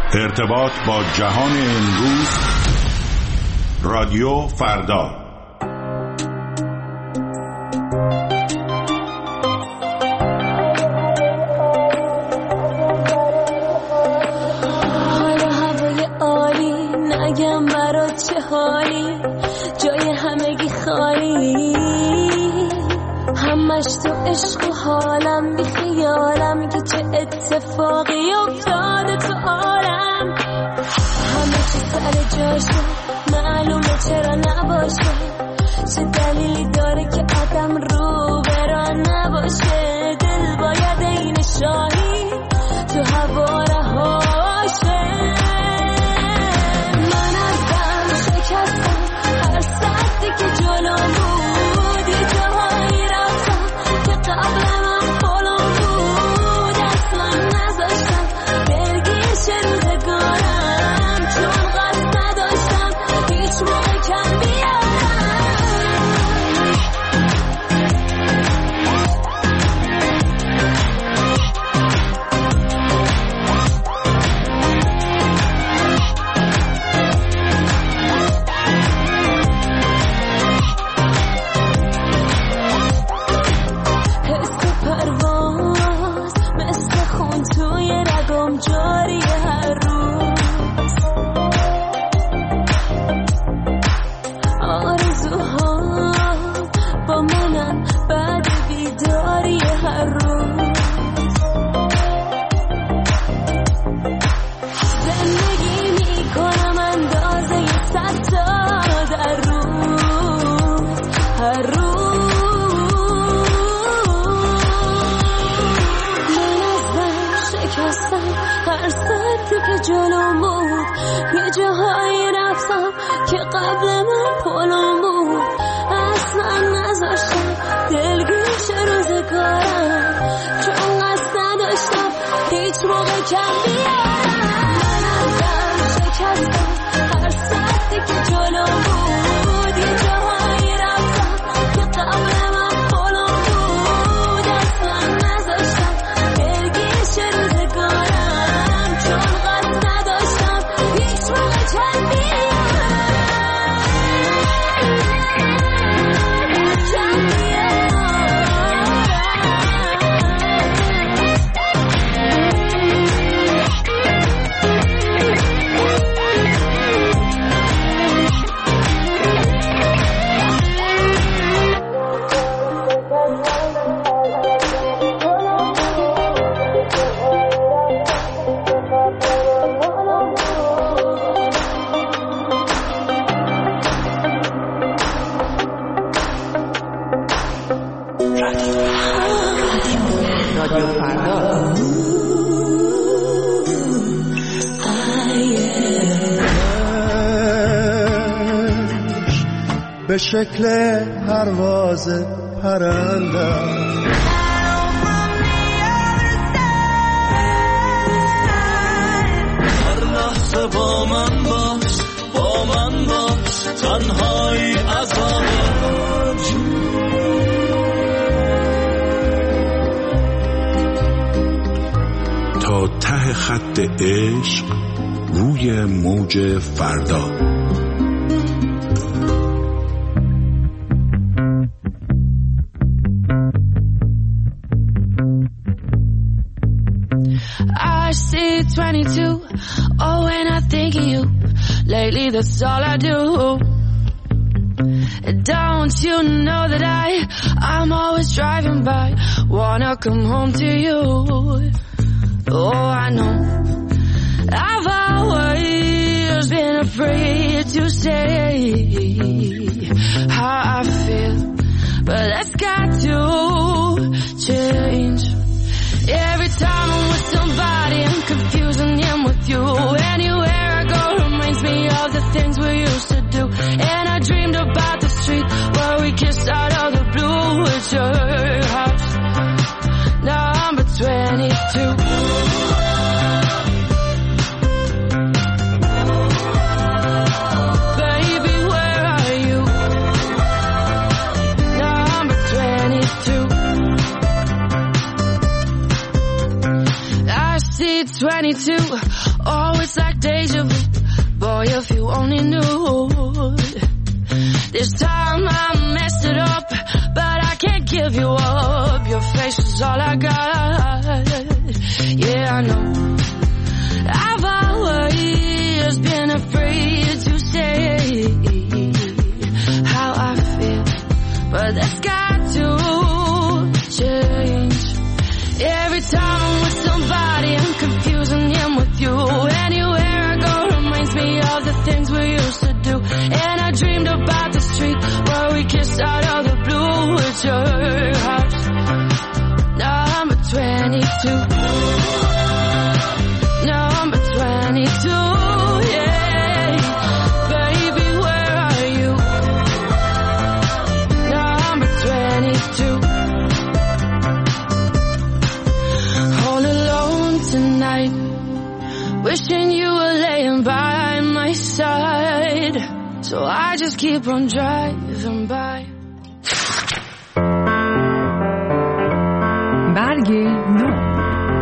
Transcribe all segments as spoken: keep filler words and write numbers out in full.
ارتباط با جهان امروز. رادیو فردا. حالا هوای عالی، نگم برات چه حالی، جای همگی خالی، همش تو عشق و حالم، بی خیالم که چه اتفاقی افتاده تو عالم. همه چی سر جاشه، معلومه چرا نباشه، چه دلیلی داره که آدم رو بران نباشه. دل باید این شاهی تو هوا رهاشه. من ازم شکستم هر سختی که جلو بود، یه جاهایی رفتم که قبل من پلم بود. اصلا نذاشتم دلگیر شه روزگارم، چون قصد نداشتم هیچ موقع کم بیارم. جاری هر روز آرزوها با منم، بعد بیداری هر روز. زندگی میکنم اندازه صد تا در روز، هر روز. من ازم شکستم هر ساعتی که جلوم بود، یه جاهایی رفتم که قبل من پلم بود. اصلا نذاشتم دلگیر شه روزگارم، چون قصد نداشتم هیچ موقع کم بیارم. من ازم شکستم هر ساعتی که جلوم بود، یه جاهایی رفتم که قبل من پلم بود. اصلا نذاشتم دلگیر شه روزگارم، چون قصد نداشتم هیچ موقع کم بیارم. کم بیارم. رادیو فردا. به شکل پرواز پرنده هر لحظه با من باش، با من باش، تنهایی عذاب تا ته خط عشق روی موج فردا. I see twenty-two, oh, when I think of you, lately that's all I do. Don't you know that I, I'm always driving by, wanna come home to you. Oh, I know I've always been afraid to say how I feel, but that's got to change. Every time I'm with somebody, I'm confusing him with you. Anywhere I go reminds me of the things we used to do. And I dreamed about the street where we kissed out of the blue. It's your house, number twenty-two. Baby, where are you? Number twenty-two. twenty-two. Oh, it's like deja vu. Boy, if you only knew. This time I messed it up, but I can't give you up. Your face is all I got. Yeah, I know. I've always been afraid to say how I feel, but that's got to change. Every time I'm with somebody, I'm confusing him with you. Anywhere I go reminds me of the things we used to do. And I dreamed about the street where we kissed out of the blue. It's your house, number twenty-two. Number twenty-two, yeah. Baby, where are you? Number twenty-two. All alone tonight, wishing you were laying by my side. So I just keep on driving by. برگ نو.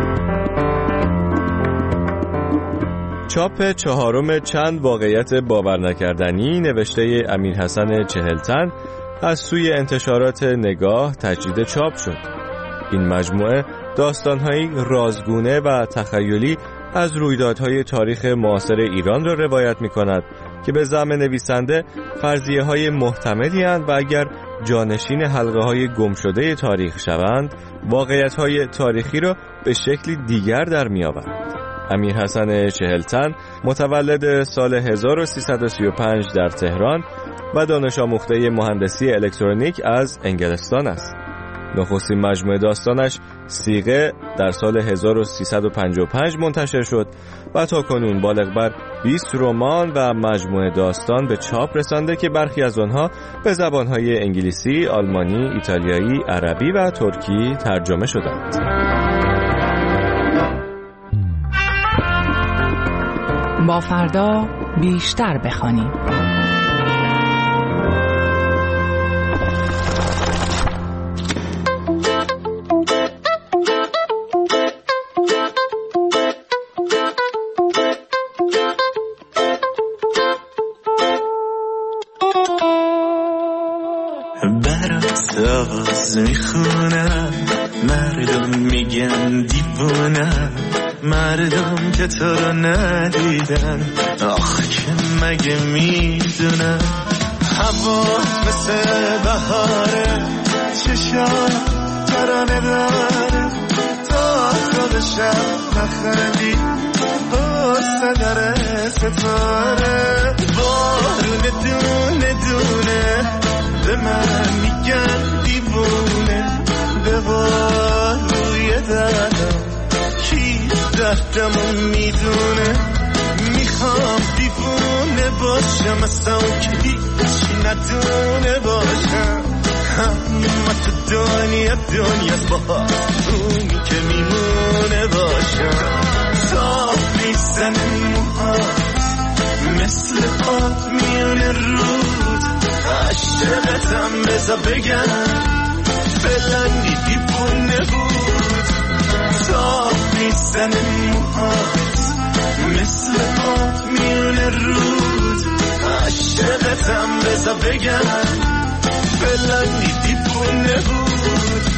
چاپ چهارم چند واقعیت باور نکردنی نوشته امیرحسن چهلتن از سوی انتشارات نگاه تجدید چاپ شد. این مجموعه داستان‌هایی رازگونه و تخیلی از رویدادهای تاریخ معاصر ایران را روایت می‌کند که به زعم نویسنده فرضیه‌های محتملی اند و اگر جانشین حلقه‌های گمشده تاریخ شوند، واقعیت‌های تاریخی را به شکلی دیگر در می‌آورند. امیرحسن چهلتن متولد سال هزار و سیصد و سی و پنج در تهران و دانش آموخته مهندسی الکترونیک از انگلستان است. نخستین مجموعه داستانش صیغه در سال هزار و سیصد و پنجاه و پنج منتشر شد و تا کنون بالغ بر بیست رمان و مجموعه داستان به چاپ رسانده که برخی از آنها به زبانهای انگلیسی، آلمانی، ایتالیایی، عربی و ترکی ترجمه شدند. با فردا بیشتر بخوانیم. برات آواز میخونم، مردم میگن دیوونم، مردم که تو رو ندیدن، آخ که مگه میدونن. هوا مثل بهاره، چشام ترانه داره، تا خودشم نخندی قصه داره ستاره. بارون دونه دونه به من میگن دیوونه، به باروی دردم کی دردمو میدونه. میخوام دیوونه باشم اصلا که هیچی ندونه باشم، اما تو دنیا دنیاست با اونی که میمونه باشم. صاف نیستن موهات مثل آب میونه رود، عشقتم بزا بگم فلانی دیوونه بود. صاف نیستن موهات مثل آب میونه رود، عشقتم بزا بگم فلانی دیوونه بود.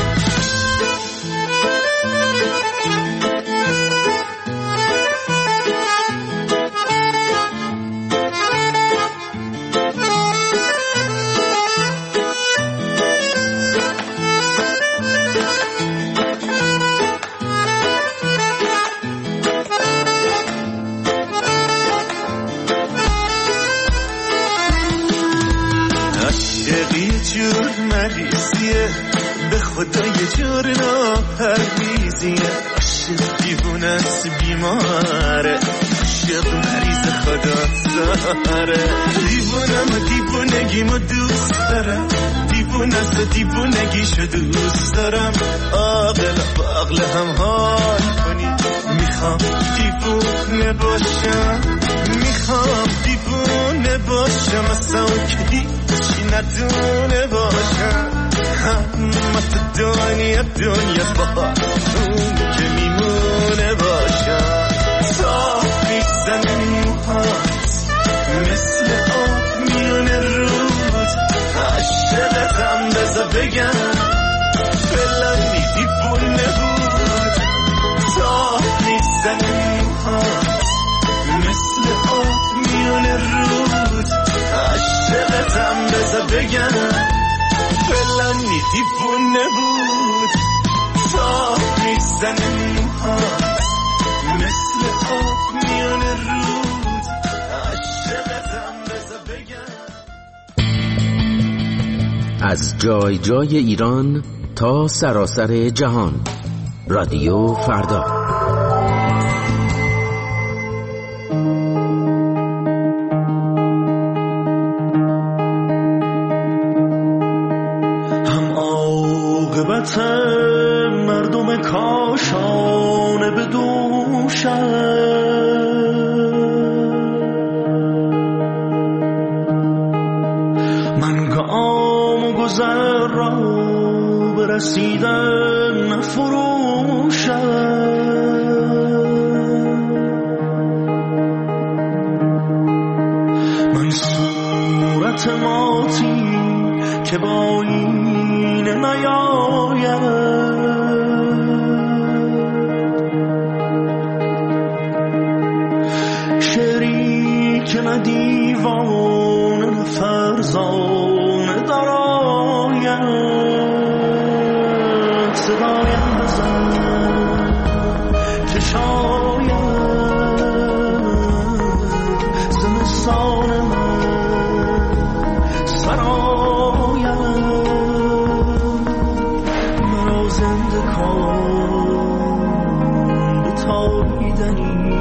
جور مریضیه به خدا یه جور ناپرویزیه، عاشق دیوونه است بیماره، عاشق مریض خدا ساره. دیوونم و دیوونگیمو دوست دارم، دیوونه است و دیوونگیشو دوست دارم. عاقل با عقل هم حال کنی، میخوام دیوونه باشم، میخوام دیوونه باشم اصلا که هیچی ندونه باشم، اما تو دنیا دنیاست با اون که میمونه باشم. میزنه موهات مثل آب میونه رود عاشقتم بذار بگم فلانی دیوونه بود تا میزنه موهات مثل آب میونه رود عاشقتم بذار بگم. از جای جای ایران تا سراسر جهان، رادیو فردا. هم عاقبت مردم کاشانه به دوشم من گام و گذر را برسیدن نفروشم من صورت ماتی که با این نیاید شعری که نه دیوان نه فرزانه دراید صدایم بزن که شاید زمستان من سراید مرا زنده کن به تابیدنی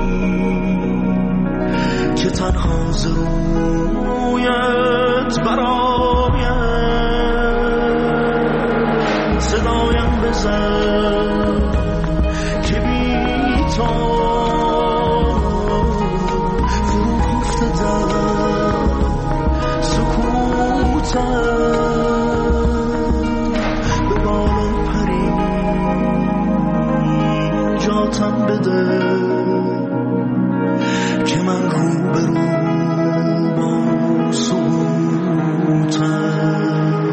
که تنها ز رویت براید صدایم بزن که بی تو فرو افتادم سکوتم به بالا پری نجاتم بده که من رو به رو با سکوتم.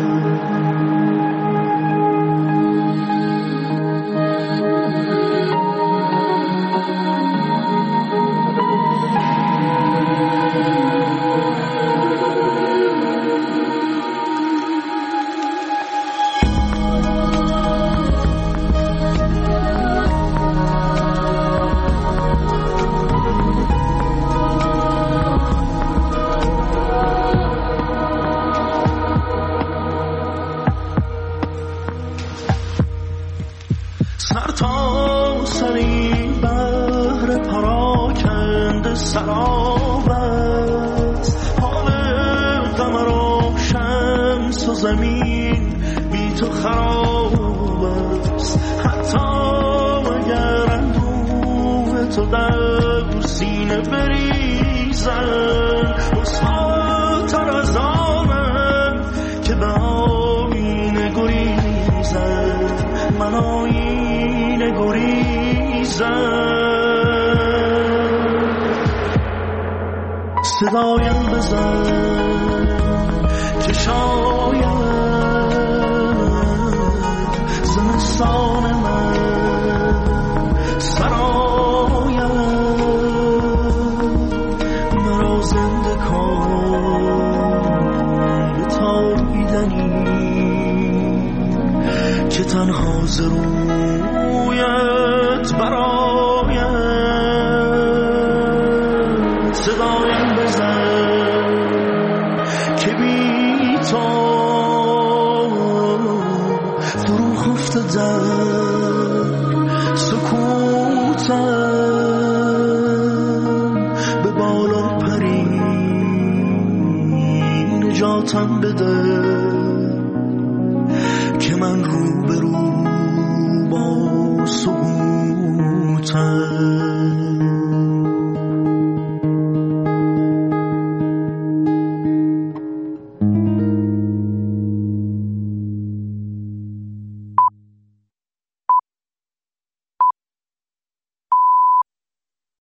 سر تا سری بحر پراکنده سراب است حال قمر و شمس و زمین بی تو خراب است حتی اگر اندوه تو در سینه بریزن رسواتر از آنم که به آینه گریزن من آینه گریزم صدایم بزن که شاید زمستان من سراید مرا زنده کن به تابیدنی که تنها ز رویت براید صدایم بزن که بی تو فرو افتادم سکوتم به بالا پری نجاتم بده که من رو به رو با سکوتم.